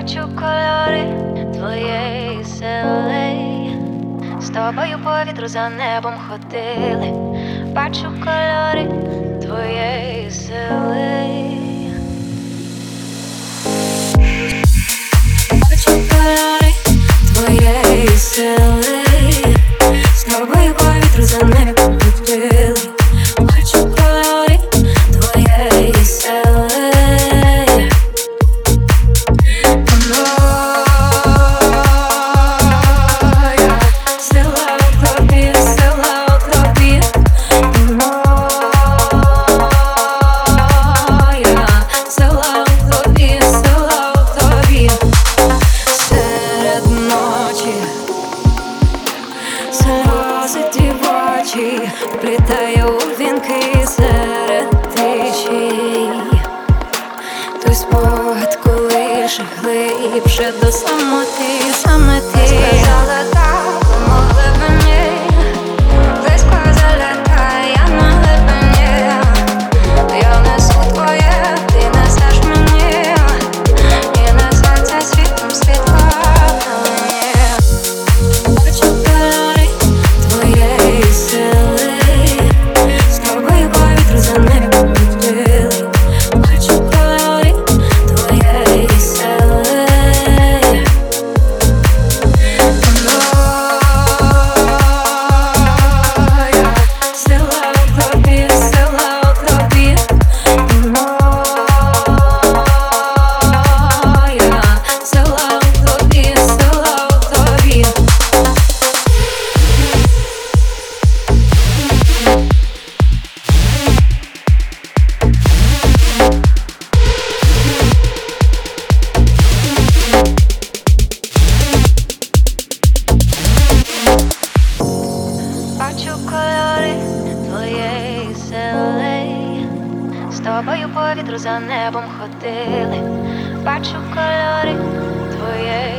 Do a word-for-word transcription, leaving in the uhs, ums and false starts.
Бачу кольори твоєї сили, з тобою по вітру за небом ходили. Бачу кольори твоєї сили. Бачу кольори твоєї сили, з тобою по вітру за небом ходили. Бачу кольори твоєї сили. Вплітаю у вінки серед тиші, той спогад, коли ще глибше до самоти, саме ти сказала так, помогли мені, близько залякай, я на глибині. Я несу твоє, ти несеш мені, і несеться світлом світла на мені. Бачу кольори твоєї сили, з тобою по вітру за небом ходили. Бачу кольори твоєї сили. Моя сила у тобі, сила у тобі. Моя сила у тобі, сила у тобі. Бачу кольори твоєї сили, з тобою по вітру за небом ходили. Бачу кольори твоєї